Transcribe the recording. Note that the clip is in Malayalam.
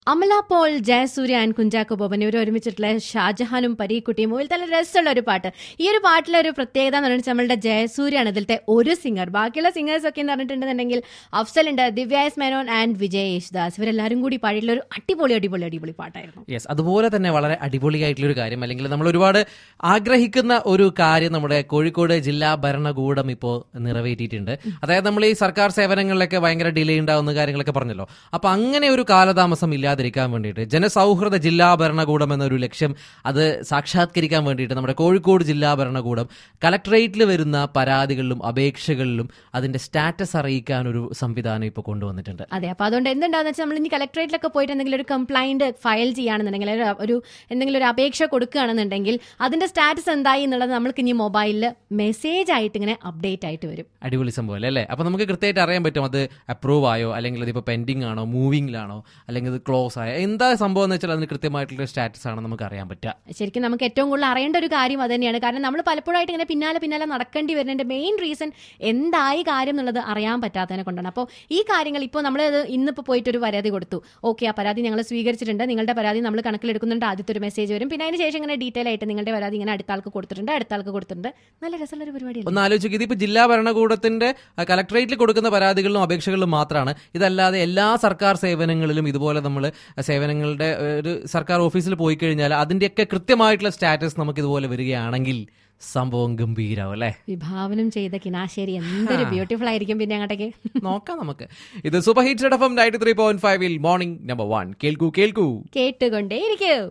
അമല പോൾ, ജയസൂര്യ ആൻഡ് കുഞ്ചാക്കോ ബോബൻ ഇവർ ഒരുമിച്ചിട്ടുള്ള ഷാജഹാനും പരീക്കുട്ടിയും ഇതിൽ നല്ല രസമുള്ള ഒരു പാട്ട്. ഈ ഒരു പാട്ടിലെ ഒരു പ്രത്യേകത എന്ന് പറഞ്ഞാൽ നമ്മളുടെ ജയസൂര്യാണ് ഇതിലത്തെ ഒരു സിംഗർ. ബാക്കിയുള്ള സിംഗേഴ്സ് ഒക്കെ എന്ന് പറഞ്ഞിട്ടുണ്ടെന്നുണ്ടെങ്കിൽ അഫ്സൽ ഉണ്ട്, ദിവ്യ എസ് മേനോൻ ആൻഡ് വിജയ് യേശുദാസ്. ഇവരെല്ലാവരും കൂടി പാടിയിട്ടുള്ള ഒരു അടിപൊളി പാട്ടായിരുന്നു. യെസ്, അതുപോലെ തന്നെ വളരെ അടിപൊളിയായിട്ടുള്ള ഒരു കാര്യം, അല്ലെങ്കിൽ നമ്മൾ ഒരുപാട് ആഗ്രഹിക്കുന്ന ഒരു കാര്യം നമ്മുടെ കോഴിക്കോട് ജില്ലാ ഭരണകൂടം ഇപ്പോൾ നിറവേറ്റിയിട്ടുണ്ട്. അതായത് നമ്മൾ ഈ സർക്കാർ സേവനങ്ങളിലൊക്കെ ഭയങ്കര ഡിലേ ഉണ്ടാവുന്ന കാര്യങ്ങളൊക്കെ പറഞ്ഞല്ലോ. അപ്പൊ അങ്ങനെ ഒരു കാലതാമസം ഇല്ലാതിരിക്കാൻ വേണ്ടിയിട്ട് ജനസൗഹൃദ ജില്ലാ ഭരണകൂടം എന്നൊരു ലക്ഷ്യം അത് സാക്ഷാത്കരിക്കാൻ വേണ്ടിയിട്ട് നമ്മുടെ കോഴിക്കോട് ജില്ലാ ഭരണകൂടം കലക്ടറേറ്റിൽ വരുന്ന പരാതികളിലും അപേക്ഷകളിലും അതിന്റെ സ്റ്റാറ്റസ് അറിയിക്കാൻ ഒരു സംവിധാനം ഇപ്പോൾ കൊണ്ടുവന്നിട്ടുണ്ട്. അതെ, അപ്പൊ അതുകൊണ്ട് എന്തുണ്ടാവുന്ന വെച്ചാൽ നമ്മൾ ഇനി കലക്ടറേറ്റിലൊക്കെ പോയിട്ട് എന്തെങ്കിലും ഒരു കംപ്ലൈന്റ് ഫയൽ ചെയ്യുകയാണെന്നുണ്ടെങ്കിൽ എന്തെങ്കിലും ഒരു അപേക്ഷ കൊടുക്കുകയാണെന്നുണ്ടെങ്കിൽ അതിന്റെ സ്റ്റാറ്റസ് എന്തായി എന്നുള്ളത് നമ്മൾക്ക് ഇനി മൊബൈലിൽ മെസ്സേജ് ആയിട്ട് ഇങ്ങനെ അപ്ഡേറ്റ് ആയിട്ട് വരും. അടിപൊളി സംഭവം അല്ലേ? അപ്പൊ നമുക്ക് കൃത്യമായിട്ട് അറിയാൻ പറ്റും അത് അപ്രൂവ് ആയോ, അല്ലെങ്കിൽ അതിപ്പോ പെൻഡിങ് ആണോ, മൂവിംഗിലാണോ, അല്ലെങ്കിൽ അത് ക്ലോസ് ആയോ, എന്താ സംഭവം എന്ന് വെച്ചാൽ അതിന് കൃത്യമായിട്ടുള്ള സ്റ്റാറ്റസ് ആണ് നമുക്ക് അറിയാൻ പറ്റുക. ശരിക്കും നമുക്ക് ഏറ്റവും കൂടുതൽ അറിയേണ്ട ഒരു കാര്യം അത് തന്നെയാണ്. കാരണം നമ്മൾ പലപ്പോഴായിട്ട് ഇങ്ങനെ പിന്നാലെ നടക്കേണ്ടി വരുന്നതിന്റെ മെയിൻ റീസൺ എന്തായി കാര്യം എന്നുള്ളത് അറിയാൻ പറ്റാത്തതിനെ കൊണ്ടാണ്. അപ്പോൾ ഈ കാര്യങ്ങൾ ഇപ്പോൾ നമ്മൾ ഇന്നിപ്പോൾ പോയിട്ട് ഒരു പരാതി കൊടുത്തു, ഓക്കെ, ആ പരാതി ഞങ്ങൾ സ്വീകരിച്ചിട്ടുണ്ട്, നിങ്ങളുടെ പരാതി നമ്മൾ കണക്കിലെടുക്കുന്നുണ്ട്, ആദ്യത്തെ ഒരു മെസ്സേജ് വരും. പിന്നെ അതിന് ശേഷം ഇങ്ങനെ ഡീറ്റെയിൽ ആയിട്ട് നിങ്ങളുടെ പരാതി ഇങ്ങനെ അടുത്ത ആൾക്ക് കൊടുത്തിട്ടുണ്ട്. നല്ല രസമുള്ള ഒരു പരിപാടി. ഒന്ന് ആലോചിക്കുക, ഇതിപ്പോൾ ജില്ലാ ഭരണകൂടത്തിന്റെ കലക്ടറേറ്റിൽ കൊടുക്കുന്ന പരാതികളിലും അപേക്ഷകളിലും മാത്രമാണ്. ഇതല്ലാതെ എല്ലാ സർക്കാർ സേവനങ്ങളിലും ഇതുപോലെ നമ്മൾ സേവനങ്ങളുടെ ഒരു സർക്കാർ ഓഫീസിൽ പോയി കഴിഞ്ഞാൽ അതിന്റെയൊക്കെ കൃത്യമായിട്ടുള്ള സ്റ്റാറ്റസ് നമുക്ക് ഇതുപോലെ വരികയാണെങ്കിൽ സംഭവം ഗംഭീരാവും അല്ലേ? വിഭാവനം ചെയ്ത കിനാശേരി എന്തൊരു ബ്യൂട്ടിഫുൾ ആയിരിക്കും. പിന്നെ അങ്ങോട്ടേക്ക് നോക്കാം നമുക്ക്. ഇത് super hit FM 93.5 morning number 1 കേൾക്കൂ കേട്ടുകൊണ്ടേയിരിക്കൂ.